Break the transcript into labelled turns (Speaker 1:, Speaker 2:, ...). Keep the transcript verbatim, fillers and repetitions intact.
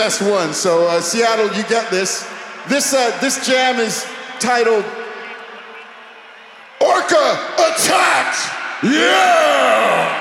Speaker 1: Last one. So uh, Seattle, you get this. This uh, this jam is titled Orca Attack! Yeah!